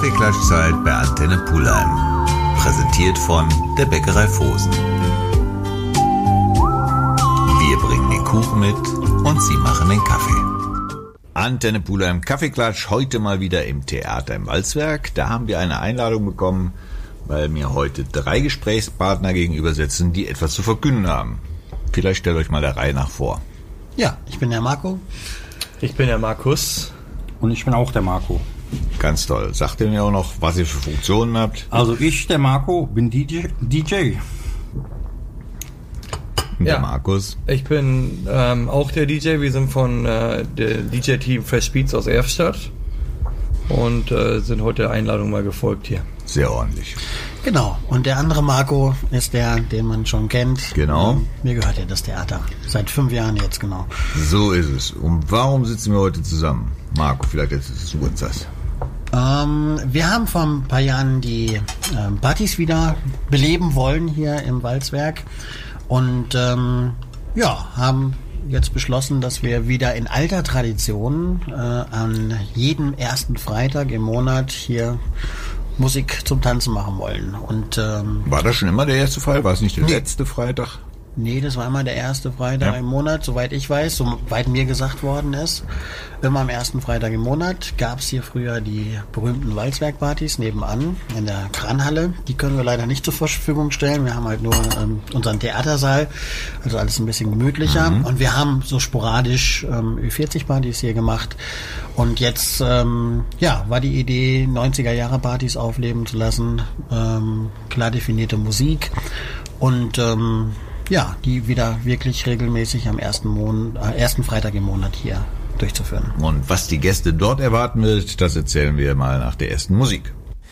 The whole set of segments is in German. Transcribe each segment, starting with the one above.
Kaffeeklatschzeit bei Antenne Pulheim. Präsentiert von der Bäckerei Vosen. Wir bringen den Kuchen mit und Sie machen den Kaffee. Antenne Pulheim Kaffeeklatsch, heute mal wieder im Theater im Walzwerk. Da haben wir eine Einladung bekommen, weil mir heute 3 Gesprächspartner gegenüber sitzen, die etwas zu verkünden haben. Vielleicht stellt euch mal der Reihe nach vor. Ja, ich bin der Marco. Ich bin der Markus. Und ich bin auch der Marco. Ganz toll. Sagt ihr mir auch noch, was ihr für Funktionen habt? Also ich, der Marco, bin DJ. Der Markus. Ich bin auch der DJ. Wir sind von der DJ-Team Fresh Beats aus Erfstadt und sind heute der Einladung mal gefolgt hier. Sehr ordentlich. Genau. Und der andere Marco ist der, den man schon kennt. Genau. Mir gehört ja das Theater. Seit 5 Jahren jetzt, genau. So ist es. Und warum sitzen wir heute zusammen? Marco, vielleicht jetzt du uns das. Wir haben vor ein paar Jahren die Partys wieder beleben wollen hier im Walzwerk und haben jetzt beschlossen, dass wir wieder in alter Tradition an jedem ersten Freitag im Monat hier Musik zum Tanzen machen wollen. Und war das schon immer der erste Freitag? War es nicht der letzte Freitag? Nee, das war immer der erste Freitag im Monat, soweit ich weiß, soweit mir gesagt worden ist. Immer am ersten Freitag im Monat gab es hier früher die berühmten Walzwerkpartys nebenan in der Kranhalle. Die können wir leider nicht zur Verfügung stellen. Wir haben halt nur unseren Theatersaal, also alles ein bisschen gemütlicher. Und wir haben so sporadisch Ü40-Partys hier gemacht. Und jetzt war die Idee, 90er-Jahre-Partys aufleben zu lassen, klar definierte Musik und die wieder wirklich regelmäßig am ersten Freitag im Monat hier durchzuführen. Und was die Gäste dort erwarten wird, das erzählen wir mal nach der ersten Musik.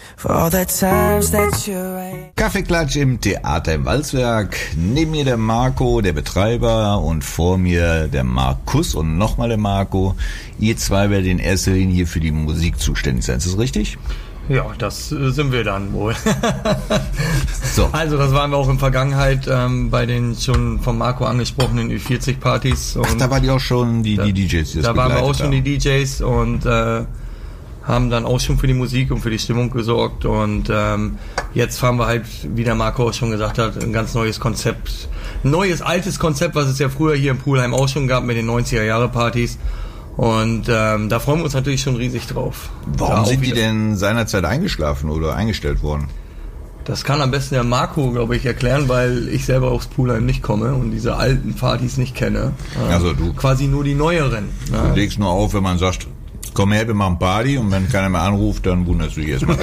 Kaffeeklatsch im Theater im Walzwerk. Neben mir der Marco, der Betreiber, und vor mir der Markus und nochmal der Marco. Ihr zwei werdet in erster Linie für die Musik zuständig sein. Ist das richtig? Ja, das sind wir dann wohl. So. Also das waren wir auch in Vergangenheit bei den schon von Marco angesprochenen Ü40-Partys. Ach, da waren die auch schon die DJs, die das da waren wir auch schon haben. die DJs und haben dann auch schon für die Musik und für die Stimmung gesorgt. Und jetzt fahren wir halt, wie der Marco auch schon gesagt hat, ein ganz neues Konzept. Ein neues, altes Konzept, was es ja früher hier in Pulheim auch schon gab mit den 90er-Jahre-Partys. Und da freuen wir uns natürlich schon riesig drauf. Warum sind die denn seinerzeit eingeschlafen oder eingestellt worden? Das kann am besten der Marco, glaube ich, erklären, weil ich selber aus Pulheim nicht komme und diese alten Partys nicht kenne. Also du quasi nur die neueren. Du legst nur auf, wenn man sagt, komm her, wir machen Party, und wenn keiner mehr anruft, dann wunderst du dich erstmal.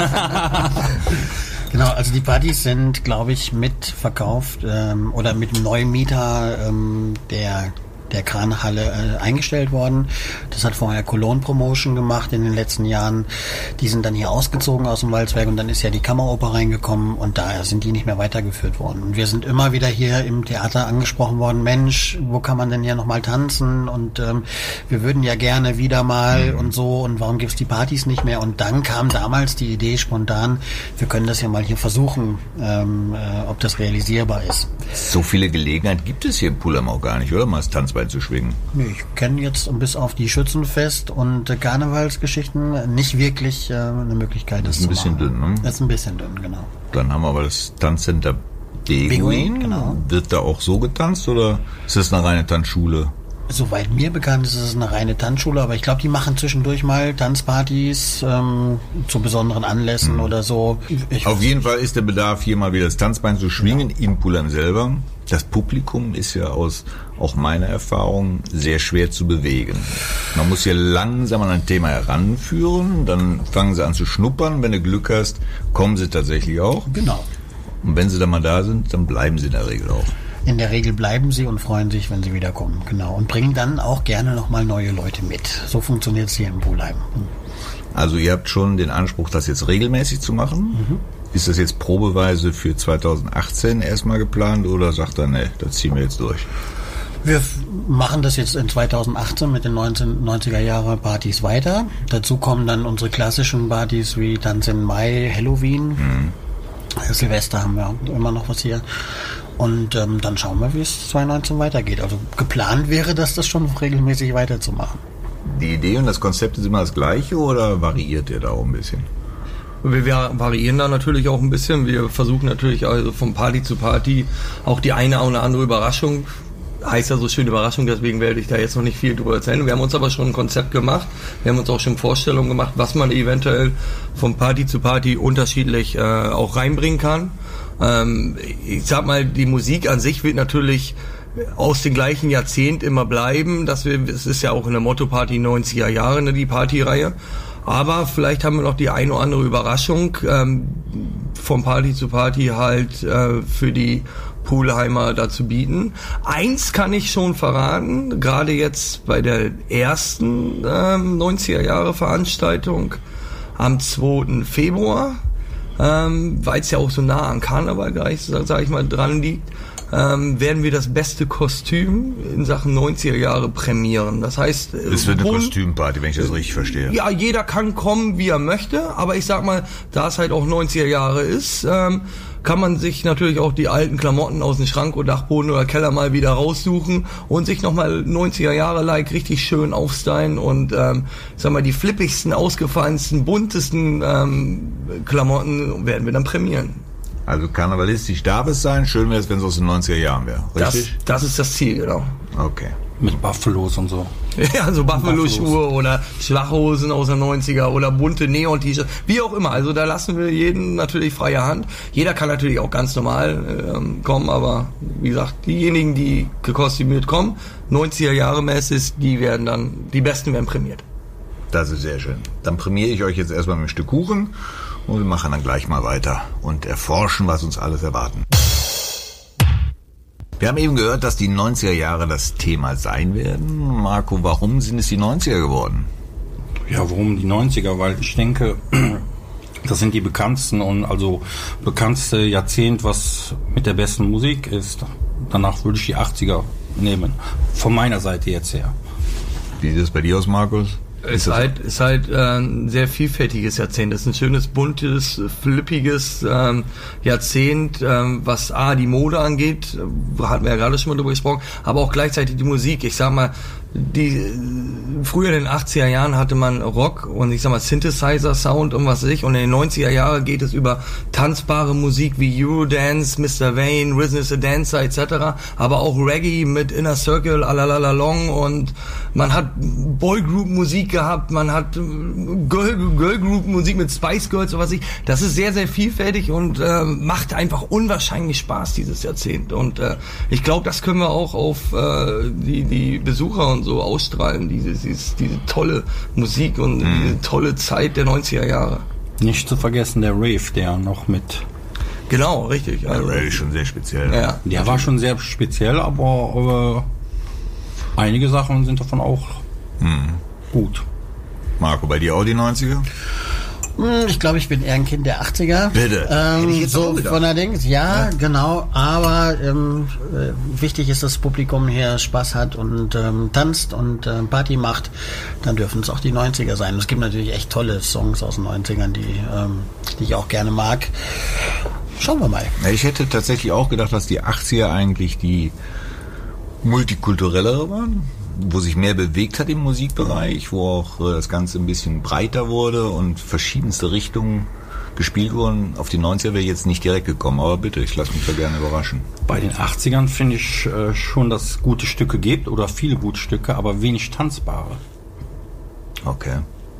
Genau, also die Partys sind, glaube ich, mitverkauft oder mit dem neuen Mieter der Kranhalle eingestellt worden. Das hat vorher Cologne Promotion gemacht in den letzten Jahren. Die sind dann hier ausgezogen aus dem Walzwerk und dann ist ja die Kammeroper reingekommen und daher sind die nicht mehr weitergeführt worden. Und wir sind immer wieder hier im Theater angesprochen worden, Mensch, wo kann man denn hier nochmal tanzen? Und wir würden ja gerne wieder mal und so, und warum gibt's die Partys nicht mehr? Und dann kam damals die Idee spontan, wir können das ja mal hier versuchen, ob das realisierbar ist. So viele Gelegenheiten gibt es hier in Pulheim auch gar nicht, oder? Mal das Tanzbein zu schwingen. Nee, ich kenne jetzt bis auf die Schützenfest- und Karnevalsgeschichten nicht wirklich eine Möglichkeit, das zu machen. Das ist ein bisschen dünn, ne? Das ist ein bisschen dünn, genau. Dann haben wir aber das Tanzcenter Beguin. Genau. Wird da auch so getanzt oder ist das eine reine Tanzschule? Soweit mir bekannt ist, ist es eine reine Tanzschule, aber ich glaube, die machen zwischendurch mal Tanzpartys zu besonderen Anlässen oder so. Auf jeden Fall ist der Bedarf, hier mal wieder das Tanzbein zu schwingen in Pulheim selber. Das Publikum ist ja aus auch meiner Erfahrung sehr schwer zu bewegen. Man muss hier langsam an ein Thema heranführen, dann fangen sie an zu schnuppern. Wenn du Glück hast, kommen sie tatsächlich auch. Genau. Und wenn sie dann mal da sind, dann bleiben sie in der Regel auch. In der Regel bleiben sie und freuen sich, wenn sie wiederkommen. Genau. Und bringen dann auch gerne nochmal neue Leute mit. So funktioniert es hier in Pulheim. Also ihr habt schon den Anspruch, das jetzt regelmäßig zu machen. Ist das jetzt probeweise für 2018 erstmal geplant oder sagt er, ne, das ziehen wir jetzt durch? Wir machen das jetzt in 2018 mit den 90er-Jahre-Partys weiter. Dazu kommen dann unsere klassischen Partys wie Tanz im Mai, Halloween. Silvester haben wir immer noch was hier. Und dann schauen wir, wie es 2019 weitergeht. Also geplant wäre, dass das schon regelmäßig weiterzumachen. Die Idee und das Konzept ist immer das gleiche oder variiert ihr da auch ein bisschen? Wir variieren da natürlich auch ein bisschen. Wir versuchen natürlich also von Party zu Party auch die eine oder andere Überraschung. Heißt ja so schön Überraschung, deswegen werde ich da jetzt noch nicht viel drüber erzählen. Wir haben uns aber schon ein Konzept gemacht. Wir haben uns auch schon Vorstellungen gemacht, was man eventuell von Party zu Party unterschiedlich auch reinbringen kann. Ich sag mal, die Musik an sich wird natürlich aus dem gleichen Jahrzehnt immer bleiben. Es ist ja auch in der Motto-Party 90er Jahre, ne, die Partyreihe. Aber vielleicht haben wir noch die eine oder andere Überraschung von Party zu Party halt für die Pulheimer dazu bieten. Eins kann ich schon verraten, gerade jetzt bei der ersten 90er Jahre Veranstaltung am 2. Februar, weil es ja auch so nah an Karneval gleich, sag ich mal, dran liegt, werden wir das beste Kostüm in Sachen 90er Jahre prämieren. Das heißt, es wird eine Kostümparty, wenn ich das richtig verstehe. Ja, jeder kann kommen, wie er möchte, aber ich sag mal, da es halt auch 90er Jahre ist, kann man sich natürlich auch die alten Klamotten aus dem Schrank oder Dachboden oder Keller mal wieder raussuchen und sich nochmal 90er Jahre like richtig schön aufstylen und sag mal, die flippigsten, ausgefallensten, buntesten Klamotten werden wir dann prämieren. Also karnevalistisch darf es sein, schön wäre es, wenn es aus den 90er Jahren wäre, richtig? Das ist das Ziel, genau. Okay. Mit Buffalos und so. Ja, so Buffalo-Schuhe oder Schlachhosen aus den 90er oder bunte Neon-T-Shirts, wie auch immer. Also da lassen wir jeden natürlich freie Hand. Jeder kann natürlich auch ganz normal kommen, aber wie gesagt, diejenigen, die gekostümiert kommen, 90er Jahre mäßig, die Besten werden prämiert. Das ist sehr schön. Dann prämiere ich euch jetzt erstmal mit einem Stück Kuchen und wir machen dann gleich mal weiter und erforschen, was uns alles erwarten. Wir haben eben gehört, dass die 90er Jahre das Thema sein werden. Marco, warum sind es die 90er geworden? Ja, warum die 90er? Weil ich denke, das sind die bekannteste Jahrzehnt, was mit der besten Musik ist. Danach würde ich die 80er nehmen. Von meiner Seite jetzt her. Wie sieht es bei dir aus, Markus? Ist halt ein sehr vielfältiges Jahrzehnt. Es ist ein schönes, buntes, flippiges Jahrzehnt, was die Mode angeht, hatten wir ja gerade schon mal drüber gesprochen, aber auch gleichzeitig die Musik. Ich sag mal, früher in den 80er Jahren hatte man Rock und ich sag mal Synthesizer-Sound und was weiß ich, und in den 90er Jahren geht es über tanzbare Musik wie Eurodance, Mr. Vane, Rhythm is a Dancer etc., aber auch Reggae mit Inner Circle, Alalalalong, und man hat Boygroup-Musik gehabt, man hat Girlgroup-Musik mit Spice Girls oder was weiß ich. Das ist sehr, sehr vielfältig und macht einfach unwahrscheinlich Spaß, dieses Jahrzehnt, und ich glaube, das können wir auch auf die Besucher und so ausstrahlen, diese tolle Musik und diese tolle Zeit der 90er Jahre. Nicht zu vergessen der Rave, der noch mit... Genau, richtig. Also, der Rave ist schon sehr speziell. Ja, der war schon sehr speziell, aber einige Sachen sind davon auch gut. Marco, bei dir auch die 90er? Ich glaube, ich bin eher ein Kind der 80er. Bitte. Hätte ich jetzt so von der Dings, ja, genau. Aber wichtig ist, dass das Publikum hier Spaß hat und tanzt und Party macht. Dann dürfen es auch die 90er sein. Es gibt natürlich echt tolle Songs aus den 90ern, die ich auch gerne mag. Schauen wir mal. Ich hätte tatsächlich auch gedacht, dass die 80er eigentlich die multikulturellere waren, wo sich mehr bewegt hat im Musikbereich, wo auch das Ganze ein bisschen breiter wurde und verschiedenste Richtungen gespielt wurden. Auf die 90er wäre ich jetzt nicht direkt gekommen, aber bitte, ich lasse mich da gerne überraschen. Bei den 80ern finde ich schon, dass es gute Stücke gibt oder viele gute Stücke, aber wenig tanzbare. Okay.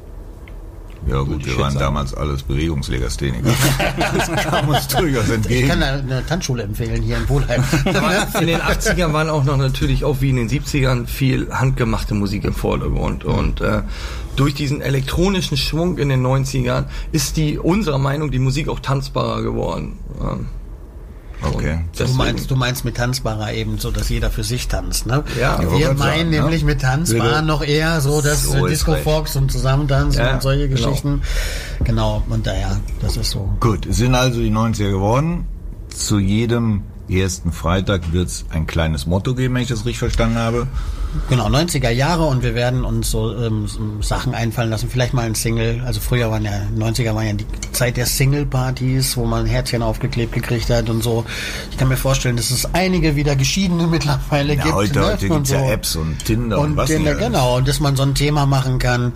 Ja gut, wir waren damals alles Bewegungslegastheniker. Das kam uns durchaus entgegen. Ich kann eine Tanzschule empfehlen hier in Pulheim. In den 80ern waren auch noch natürlich, auch wie in den 70ern, viel handgemachte Musik im Vordergrund. Und durch diesen elektronischen Schwung in den 90ern ist unserer Meinung die Musik auch tanzbarer geworden. Okay. Du meinst mit tanzbarer eben so, dass jeder für sich tanzt, ne? Ja. Wir meinen nämlich mit tanzbar noch eher so, dass So Disco-Fox und Zusammentanzen und solche Geschichten. Genau, und daher, das ist so. Gut, es sind also die 90er geworden. Zu jedem ersten Freitag wird es ein kleines Motto geben, wenn ich das richtig verstanden habe. Genau, 90er Jahre, und wir werden uns so Sachen einfallen lassen. Vielleicht mal ein Single. Also früher 90er waren ja die Zeit der Single-Partys, wo man ein Herzchen aufgeklebt gekriegt hat und so. Ich kann mir vorstellen, dass es einige wieder Geschiedene mittlerweile gibt. Heute gibt es ja Apps und Tinder und was Tinder, genau, und dass man so ein Thema machen kann.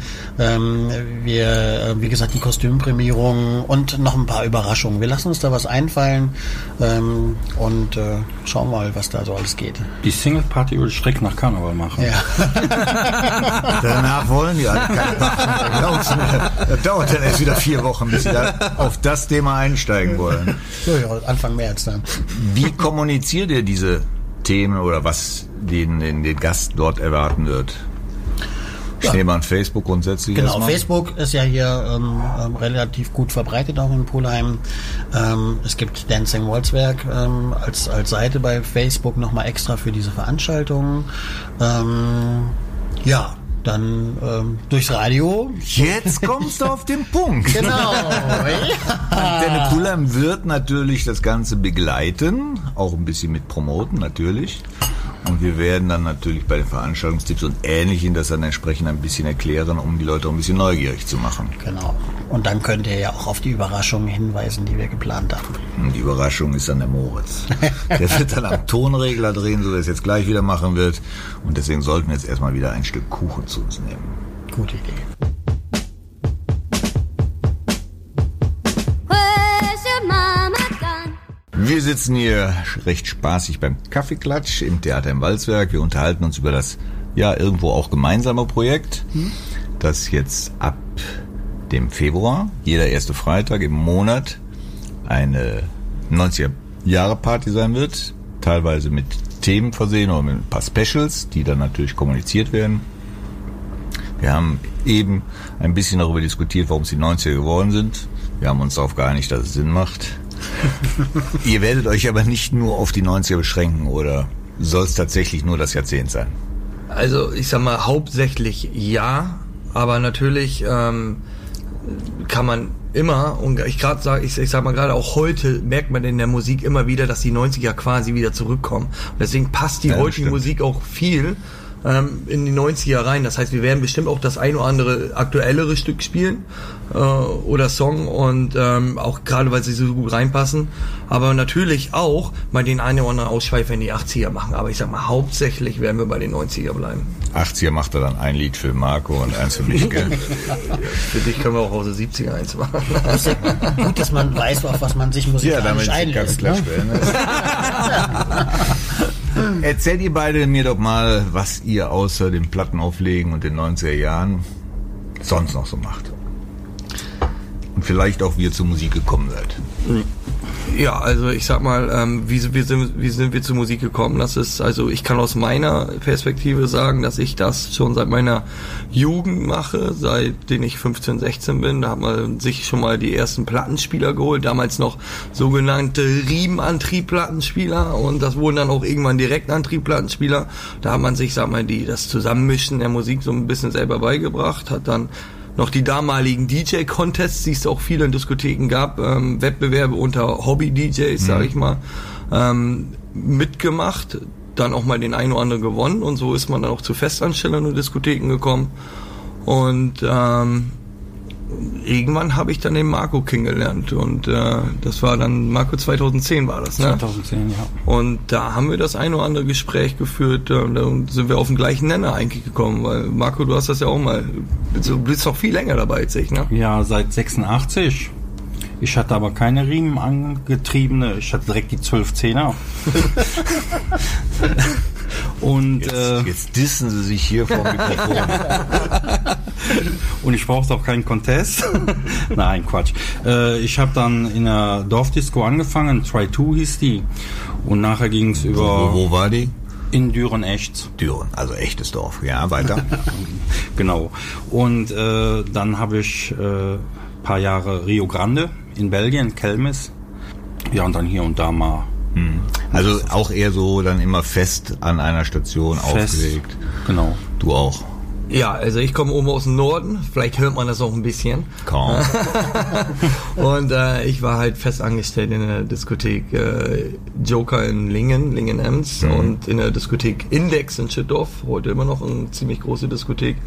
Wie gesagt, die Kostümprämierung und noch ein paar Überraschungen. Wir lassen uns da was einfallen und schauen mal, was da so alles geht. Die Single-Party würde ich direkt nach Karneval machen. Ja. Danach wollen die alle keine Partner. Das dauert dann erst wieder 4 Wochen, bis sie da auf das Thema einsteigen wollen. Ja, Anfang März dann. Wie kommuniziert ihr diese Themen oder was den Gast dort erwarten wird? Ich nehme an Facebook grundsätzlich. Genau, erstmal. Facebook ist ja hier relativ gut verbreitet auch in Pulheim. Es gibt Dancing Walzwerk als Seite bei Facebook nochmal extra für diese Veranstaltungen. Dann durchs Radio. Jetzt kommst du auf den Punkt. Genau. Antenne Pulheim wird natürlich das Ganze begleiten, auch ein bisschen mit promoten natürlich. Und wir werden dann natürlich bei den Veranstaltungstipps und Ähnlichem das dann entsprechend ein bisschen erklären, um die Leute auch ein bisschen neugierig zu machen. Genau. Und dann könnt ihr ja auch auf die Überraschungen hinweisen, die wir geplant haben. Und die Überraschung ist dann der Moritz. Der wird dann am Tonregler drehen, so dass er es jetzt gleich wieder machen wird. Und deswegen sollten wir jetzt erstmal wieder ein Stück Kuchen zu uns nehmen. Gute Idee. Wir sitzen hier recht spaßig beim Kaffeeklatsch im Theater im Walzwerk. Wir unterhalten uns über das irgendwo auch gemeinsame Projekt, das jetzt ab dem Februar, jeder erste Freitag im Monat, eine 90er-Jahre-Party sein wird. Teilweise mit Themen versehen oder mit ein paar Specials, die dann natürlich kommuniziert werden. Wir haben eben ein bisschen darüber diskutiert, warum es die 90er geworden sind. Wir haben uns darauf geeinigt, dass es Sinn macht. Ihr werdet euch aber nicht nur auf die 90er beschränken, oder soll es tatsächlich nur das Jahrzehnt sein? Also ich sag mal hauptsächlich ja, aber natürlich kann man immer, und ich sag mal gerade auch heute merkt man in der Musik immer wieder, dass die 90er quasi wieder zurückkommen. Und deswegen passt die heutige Musik auch viel in die 90er rein. Das heißt, wir werden bestimmt auch das ein oder andere aktuellere Stück spielen oder Song, und auch gerade, weil sie so gut reinpassen. Aber natürlich auch mal den einen oder anderen Ausschweifer in die 80er machen. Aber ich sag mal, hauptsächlich werden wir bei den 90er bleiben. 80er macht er dann ein Lied für Marco und eins für mich, gell? Für dich können wir auch aus den 70er eins machen. Das ist ja gut, dass man weiß, auf was man sich musikalisch einlässt. Ne? Erzählt ihr beide mir doch mal, was ihr außer dem Plattenauflegen und den 90er Jahren sonst noch so macht. Und vielleicht auch, wie ihr zur Musik gekommen seid. Ja, also ich sag mal, wie sind wir zur Musik gekommen? Das ist, also ich kann aus meiner Perspektive sagen, dass ich das schon seit meiner Jugend mache, seitdem ich 15, 16 bin. Da hat man sich schon mal die ersten Plattenspieler geholt, damals noch sogenannte Riemenantrieb-Plattenspieler, und das wurden dann auch irgendwann Direktantrieb-Plattenspieler. Da hat man sich, sag mal, das Zusammenmischen der Musik so ein bisschen selber beigebracht, hat dann noch die damaligen DJ-Contests, die es auch viel in Diskotheken gab, Wettbewerbe unter Hobby-DJs, sag ich mal, mitgemacht, dann auch mal den einen oder anderen gewonnen, und so ist man dann auch zu Festanstellern in Diskotheken gekommen. Und irgendwann habe ich dann den Marco kennengelernt, und das war dann, Marco 2010 war das, ne? 2010, ja. Und da haben wir das ein oder andere Gespräch geführt, da sind wir auf den gleichen Nenner eigentlich gekommen, weil Marco, du hast das ja auch mal, du bist doch viel länger dabei als ich, ne? Ja, seit 86. Ich hatte aber keine Riemen angetriebene, ich hatte direkt die 12-10er. Und jetzt dissen sie sich hier vor dem Mikrofon. Und ich brauchte auch keinen Contest. Nein, Quatsch. Ich habe dann in der Dorfdisco angefangen, Try 2 hieß die. Und nachher ging es über... Wo war die? In Düren-Echt. Düren, also echtes Dorf. Ja, weiter. Genau. Und dann habe ich paar Jahre Rio Grande in Belgien, Kelmis. Ja, und dann hier und da mal. Also auch eher so dann immer fest an einer Station aufgelegt. Genau. Du auch? Ja, also ich komme oben aus dem Norden, vielleicht hört man das auch ein bisschen. Kaum. Und ich war halt fest angestellt in der Diskothek Joker in Lingen-Ems und in der Diskothek Index in Schüttorf, heute immer noch eine ziemlich große Diskothek.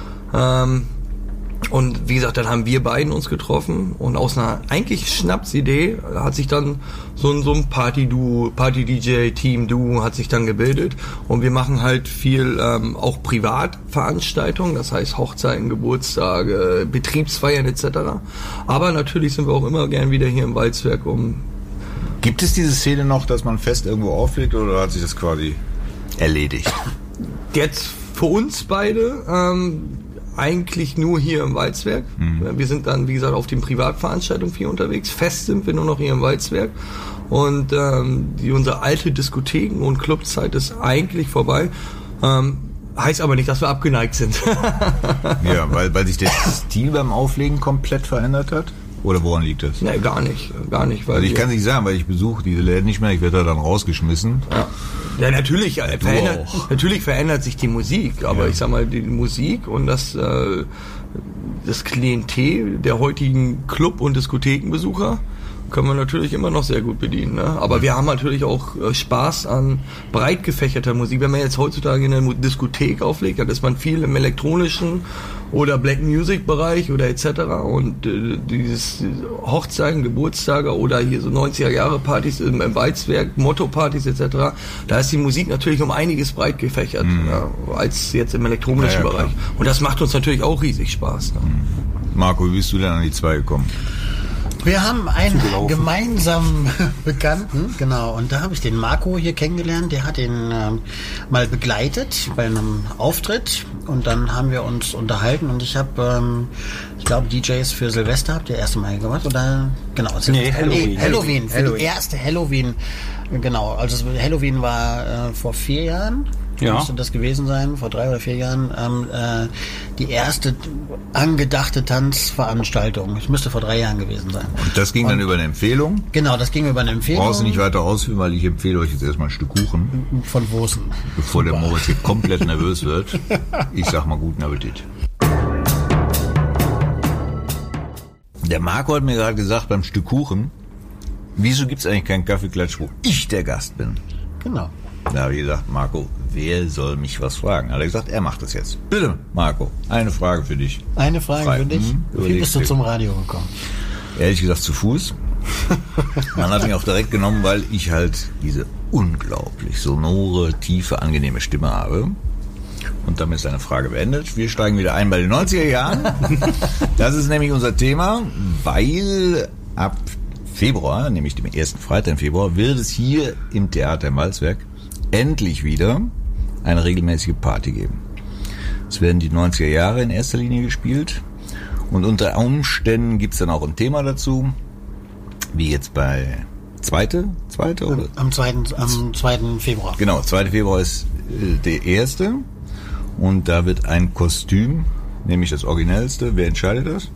Und wie gesagt, dann haben wir beiden uns getroffen und aus einer eigentlich Schnapsidee hat sich dann so ein Party-DJ-Team-Duo hat sich dann gebildet und wir machen halt viel auch Privatveranstaltungen, das heißt Hochzeiten, Geburtstage, Betriebsfeiern etc. Aber natürlich sind wir auch immer gern wieder hier im Walzwerk. Gibt es diese Szene noch, dass man fest irgendwo auflegt oder hat sich das quasi erledigt? Jetzt für uns beide eigentlich nur hier im Walzwerk. Wir sind dann, wie gesagt, auf den Privatveranstaltungen viel unterwegs. Fest sind wir nur noch hier im Walzwerk. Und unsere alte Diskotheken- und Clubzeit ist eigentlich vorbei. Heißt aber nicht, dass wir abgeneigt sind. Ja, weil sich der Stil beim Auflegen komplett verändert hat? Oder woran liegt das? Nee, gar nicht. Weil also ich kann es nicht sagen, weil ich besuche diese Läden nicht mehr, ich werde da dann rausgeschmissen. Ja, natürlich verändert sich die Musik, aber ich sag mal, die Musik und das Klientel der heutigen Club- und Diskothekenbesucher können wir natürlich immer noch sehr gut bedienen. Ne? Aber wir haben natürlich auch Spaß an breit gefächerter Musik. Wenn man jetzt heutzutage in einer Diskothek auflegt, dann ist man viel im elektronischen oder Black Music Bereich oder etc. Und dieses Hochzeiten, Geburtstage oder hier so 90er Jahre Partys im Walzwerk, Motto-Partys etc. Da ist die Musik natürlich um einiges breit gefächert als jetzt im elektronischen Bereich. Klar. Und das macht uns natürlich auch riesig Spaß. Ne? Marco, wie bist du denn an die 2 gekommen? Wir haben einen gemeinsamen Bekannten, genau, und da habe ich den Marco hier kennengelernt, der hat ihn mal begleitet bei einem Auftritt und dann haben wir uns unterhalten und ich habe, ich glaube, DJs für Silvester habt ihr das erste Mal gemacht, oder? Genau. Halloween. Für die erste Halloween, genau, also Halloween war vor 4 Jahren. Ja. Müsste das gewesen sein, vor 3 oder 4 Jahren, die erste angedachte Tanzveranstaltung. Es müsste vor 3 Jahren gewesen sein. Und das ging dann über eine Empfehlung? Genau, das ging über eine Empfehlung. Brauchst du nicht weiter ausführen, weil ich empfehle euch jetzt erstmal ein Stück Kuchen. Von Wosen. Bevor der Moritz hier komplett nervös wird. Ich sag mal guten Appetit. Der Marco hat mir gerade gesagt, beim Stück Kuchen, wieso gibt's eigentlich keinen Kaffeeklatsch, wo ich der Gast bin? Genau. Da habe ich gesagt, Marco, wer soll mich was fragen? Hat er gesagt, er macht das jetzt. Bitte, Marco, eine Frage für dich. Eine Frage für dich? Wie bist du zum Radio gekommen? Ehrlich gesagt zu Fuß. Man hat mich auch direkt genommen, weil ich halt diese unglaublich sonore, tiefe, angenehme Stimme habe. Und damit ist eine Frage beendet. Wir steigen wieder ein bei den 90er Jahren. Das ist nämlich unser Thema, weil ab Februar, nämlich dem ersten Freitag im Februar, wird es hier im Theater im Walzwerk endlich wieder eine regelmäßige Party geben. Es werden die 90er Jahre in erster Linie gespielt und unter Umständen gibt es dann auch ein Thema dazu, wie jetzt bei zweite oder? Am 2. Februar. Genau, 2. Februar ist der erste und da wird ein Kostüm, nämlich das originellste. Wer entscheidet das?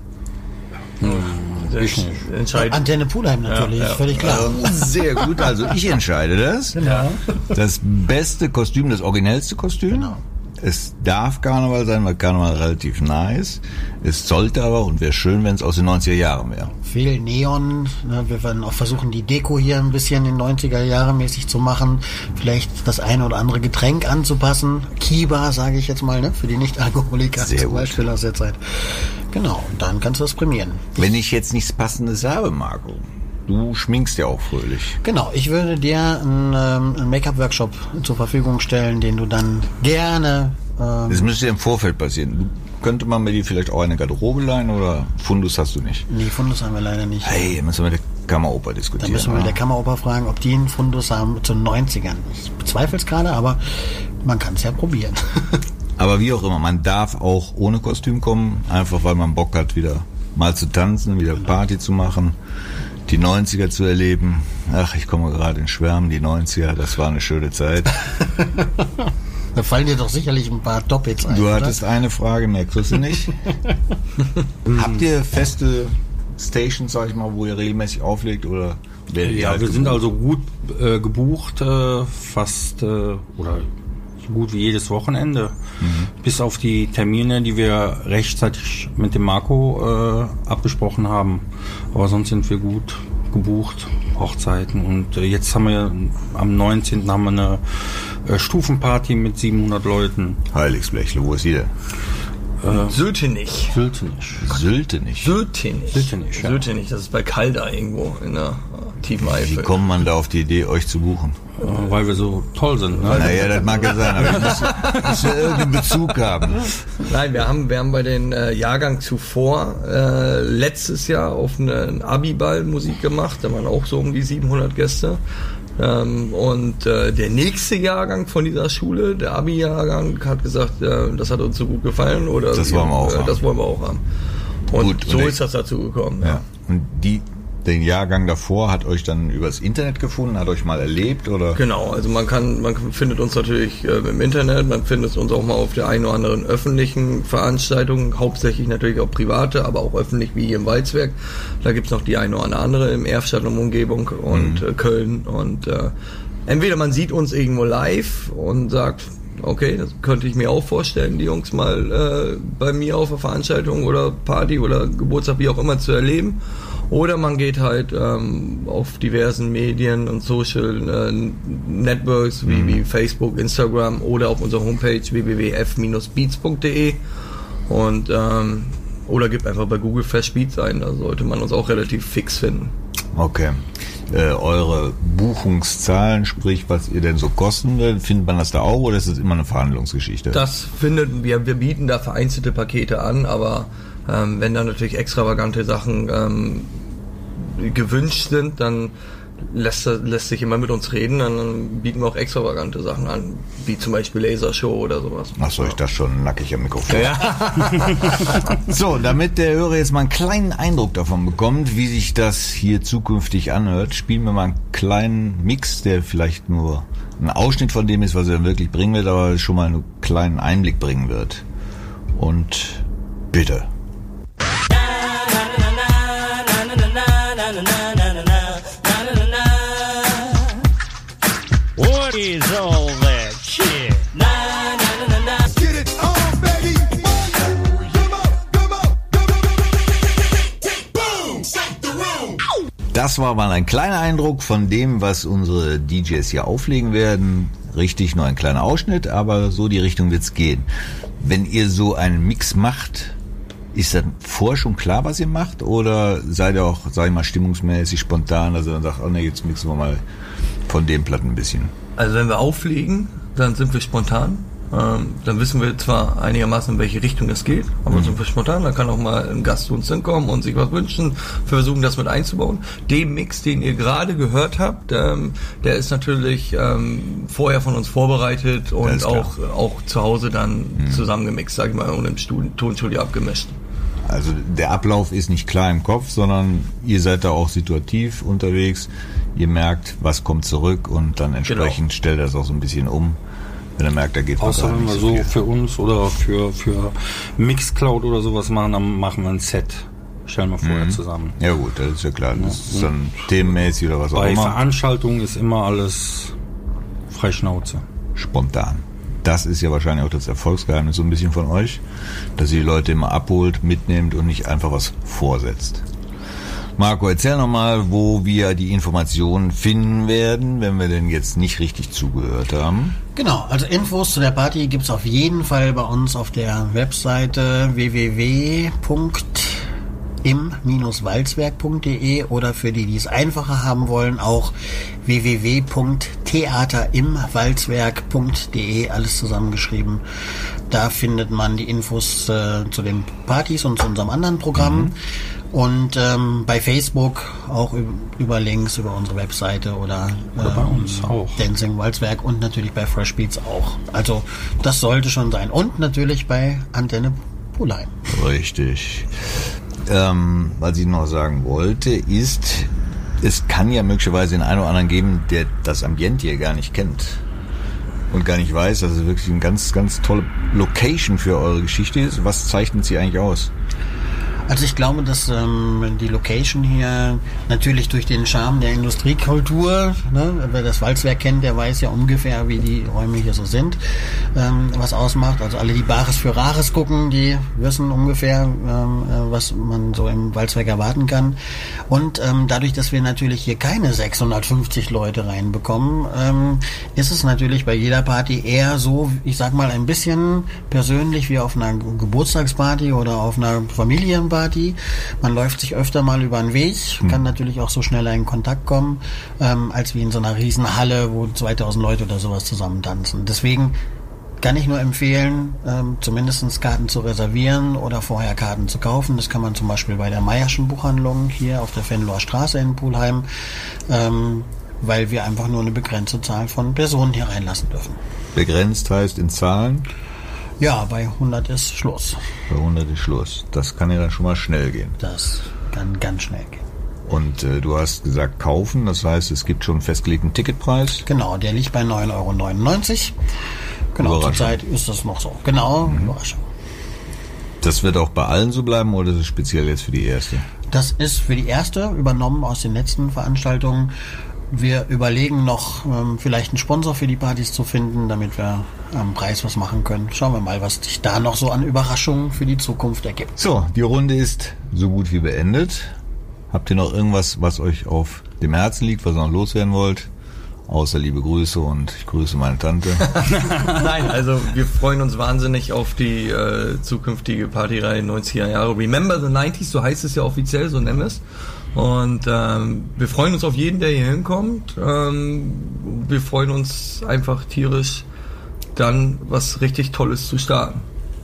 Antenne Pulheim natürlich, völlig klar. Sehr gut, also ich entscheide das. Genau. Das beste Kostüm, das originellste Kostüm. Genau. Es darf Karneval sein, weil Karneval relativ nah ist. Es sollte aber und wäre schön, wenn es aus den 90er Jahren wäre. Viel Neon. Ne? Wir werden auch versuchen, die Deko hier ein bisschen in 90er Jahre mäßig zu machen. Vielleicht das eine oder andere Getränk anzupassen. Kiba, sage ich jetzt mal, ne? Für die Nicht-Alkoholiker zum Beispiel aus der Zeit. Genau, und dann kannst du das prämieren. Wenn ich jetzt nichts Passendes habe, Marco, du schminkst ja auch fröhlich. Genau, ich würde dir einen Make-up-Workshop zur Verfügung stellen, den du dann gerne... Das müsste im Vorfeld passieren. Könnte man mir die vielleicht auch eine Garderobe leihen oder Fundus hast du nicht? Nee, Fundus haben wir leider nicht. Hey, müssen wir mit der Kammeroper diskutieren. Da müssen wir mit der Kammeroper fragen, ob die einen Fundus haben zu den 90ern. Ich bezweifle es gerade, aber man kann es ja probieren. Aber wie auch immer, man darf auch ohne Kostüm kommen, einfach weil man Bock hat, wieder mal zu tanzen, wieder Party zu machen, die 90er zu erleben. Ach, ich komme gerade in Schwärmen, die 90er, das war eine schöne Zeit. Da fallen dir doch sicherlich ein paar Top-Hits ein. Du hattest eine Frage, mehr kriegst du nicht. Habt ihr feste Stations, sag ich mal, wo ihr regelmäßig auflegt? Oder ja, wir sind also gut gebucht, fast oder so gut wie jedes Wochenende. Bis auf die Termine, die wir rechtzeitig mit dem Marco abgesprochen haben. Aber sonst sind wir gut gebucht, Hochzeiten. Und jetzt haben wir am 19. haben wir eine Stufenparty mit 700 Leuten. Heiligsblechle, wo ist die denn? Sültenich. Sültenich. Das ist bei Calda irgendwo in der tiefen Eifel. Wie kommt man da auf die Idee, euch zu buchen? Weil wir so toll sind. Ne? Naja, das mag ja sein, aber ich muss ja irgendeinen Bezug haben. Nein, wir haben bei den Jahrgang zuvor letztes Jahr auf einen Abiball Musik gemacht. Da waren auch so um die 700 Gäste. Und der nächste Jahrgang von dieser Schule, der Abi-Jahrgang, hat gesagt, das hat uns so gut gefallen. Oder das wollen wir auch haben. Das wollen wir auch haben. Und gut, so ist das dazu gekommen. Ja. Und den Jahrgang davor hat euch dann übers Internet gefunden, hat euch mal erlebt, oder? Genau, also man findet uns natürlich im Internet, man findet uns auch mal auf der einen oder anderen öffentlichen Veranstaltung, hauptsächlich natürlich auch private, aber auch öffentlich wie hier im Walzwerk. Da gibt's noch die eine oder andere im Erfstadt und Umgebung und Köln. Und entweder man sieht uns irgendwo live und sagt, okay, das könnte ich mir auch vorstellen, die Jungs mal bei mir auf einer Veranstaltung oder Party oder Geburtstag, wie auch immer, zu erleben. Oder man geht halt auf diversen Medien und Social Networks wie Facebook, Instagram oder auf unserer Homepage www.f-beats.de und oder gibt einfach bei Google Fresh Beats ein, da sollte man uns auch relativ fix finden. Okay. Eure Buchungszahlen, sprich, was ihr denn so kosten will, findet man das da auch oder ist es immer eine Verhandlungsgeschichte? Das finden wir bieten da vereinzelte Pakete an, aber wenn da natürlich extravagante Sachen gewünscht sind, dann lässt sich immer mit uns reden, dann bieten wir auch extravagante Sachen an, wie zum Beispiel Lasershow oder sowas. Achso, ich dachte schon nackig am Mikrofon. Ja. So, damit der Hörer jetzt mal einen kleinen Eindruck davon bekommt, wie sich das hier zukünftig anhört, spielen wir mal einen kleinen Mix, der vielleicht nur ein Ausschnitt von dem ist, was er wirklich bringen wird, aber schon mal einen kleinen Einblick bringen wird. Und bitte. What is all that shit? Get it on, baby. Come on. Boom, shake the room. Das war mal ein kleiner Eindruck von dem, was unsere DJs hier auflegen werden. Richtig, nur ein kleiner Ausschnitt, aber so die Richtung wird's gehen. Wenn ihr so einen Mix macht, ist das vorher schon klar, was ihr macht? Oder seid ihr auch, sag ich mal, stimmungsmäßig spontan, dass ihr dann sagt, oh ne, jetzt mixen wir mal von den Platten ein bisschen? Also wenn wir auflegen, dann sind wir spontan. Dann wissen wir zwar einigermaßen, in welche Richtung es geht, aber sind wir spontan. Dann kann auch mal ein Gast zu uns hinkommen und sich was wünschen. Wir versuchen das mit einzubauen. Den Mix, den ihr gerade gehört habt, der ist natürlich vorher von uns vorbereitet und auch zu Hause dann zusammengemixt, sag ich mal, und im Tonstudio abgemischt. Also der Ablauf ist nicht klar im Kopf, sondern ihr seid da auch situativ unterwegs. Ihr merkt, was kommt zurück und dann entsprechend stellt das auch so ein bisschen um. Wenn er merkt, da geht was. Außer wenn wir so für uns oder für Mixcloud oder sowas machen, dann machen wir ein Set. Stellen wir vorher zusammen. Ja gut, das ist ja klar. Das ist dann themenmäßig oder was auch immer. Bei Veranstaltungen ist immer alles Freischnauze. Spontan. Das ist ja wahrscheinlich auch das Erfolgsgeheimnis so ein bisschen von euch, dass ihr die Leute immer abholt, mitnehmt und nicht einfach was vorsetzt. Marco, erzähl nochmal, wo wir die Informationen finden werden, wenn wir denn jetzt nicht richtig zugehört haben. Genau, also Infos zu der Party gibt's auf jeden Fall bei uns auf der Webseite www.im-walzwerk.de oder für die es einfacher haben wollen, auch www.theaterimwalzwerk.de, alles zusammengeschrieben. Da findet man die Infos zu den Partys und zu unserem anderen Programm. Und bei Facebook auch über Links über unsere Webseite oder bei uns auch. Dancing Walzwerk und natürlich bei Fresh Beats auch. Also das sollte schon sein. Und natürlich bei Antenne Pulheim. Richtig. Was ich noch sagen wollte, ist, es kann ja möglicherweise den einen oder anderen geben, der das Ambiente hier gar nicht kennt und gar nicht weiß, dass es wirklich eine ganz, ganz tolle Location für eure Geschichte ist. Was zeichnet sie eigentlich aus? Also ich glaube, dass die Location hier natürlich durch den Charme der Industriekultur, ne, wer das Walzwerk kennt, der weiß ja ungefähr, wie die Räume hier so sind, was ausmacht. Also alle, die Bares für Rares gucken, die wissen ungefähr, was man so im Walzwerk erwarten kann. Und dadurch, dass wir natürlich hier keine 650 Leute reinbekommen, ist es natürlich bei jeder Party eher so, ich sag mal, ein bisschen persönlich wie auf einer Geburtstagsparty oder auf einer Familienparty. Man läuft sich öfter mal über den Weg, kann natürlich auch so schneller in Kontakt kommen, als wie in so einer riesen Halle, wo 2000 Leute oder sowas zusammen tanzen. Deswegen kann ich nur empfehlen, zumindest Karten zu reservieren oder vorher Karten zu kaufen. Das kann man zum Beispiel bei der Meierschen Buchhandlung hier auf der Venloer Straße in Pulheim, weil wir einfach nur eine begrenzte Zahl von Personen hier reinlassen dürfen. Begrenzt heißt in Zahlen? Ja, bei 100 ist Schluss. Bei 100 ist Schluss. Das kann ja dann schon mal schnell gehen. Das kann ganz schnell gehen. Und du hast gesagt kaufen, das heißt, es gibt schon einen festgelegten Ticketpreis? Genau, der liegt bei 9,99 €. Genau, zurzeit ist das noch so. Genau, Überraschung. Das wird auch bei allen so bleiben oder ist es speziell jetzt für die erste? Das ist für die erste übernommen aus den letzten Veranstaltungen. Wir überlegen noch, vielleicht einen Sponsor für die Partys zu finden, damit wir am Preis was machen können. Schauen wir mal, was sich da noch so an Überraschungen für die Zukunft ergibt. So, die Runde ist so gut wie beendet. Habt ihr noch irgendwas, was euch auf dem Herzen liegt, was ihr noch loswerden wollt? Außer liebe Grüße und ich grüße meine Tante. Nein, also wir freuen uns wahnsinnig auf die zukünftige Partyreihe 90er Jahre. Remember the 90s, so heißt es ja offiziell, so nennen wir es. Und wir freuen uns auf jeden, der hier hinkommt. Wir freuen uns einfach tierisch, dann was richtig Tolles zu starten.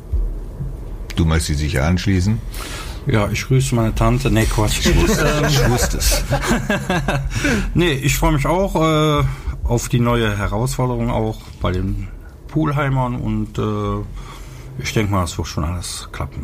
Du möchtest dich sicher anschließen? Ja, ich grüße meine Tante. Nee, Quatsch. Ich wusste es. Nee, ich freue mich auch auf die neue Herausforderung auch bei den Pulheimern und ich denke mal, es wird schon alles klappen.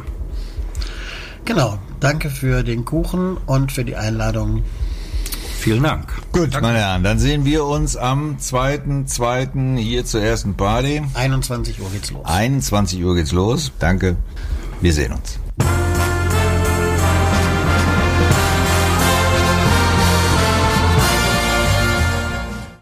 Genau, danke für den Kuchen und für die Einladung. Vielen Dank. Gut, meine Herren, dann sehen wir uns am 2.2. hier zur ersten Party. 21 Uhr geht's los. 21 Uhr geht's los. Danke, wir sehen uns.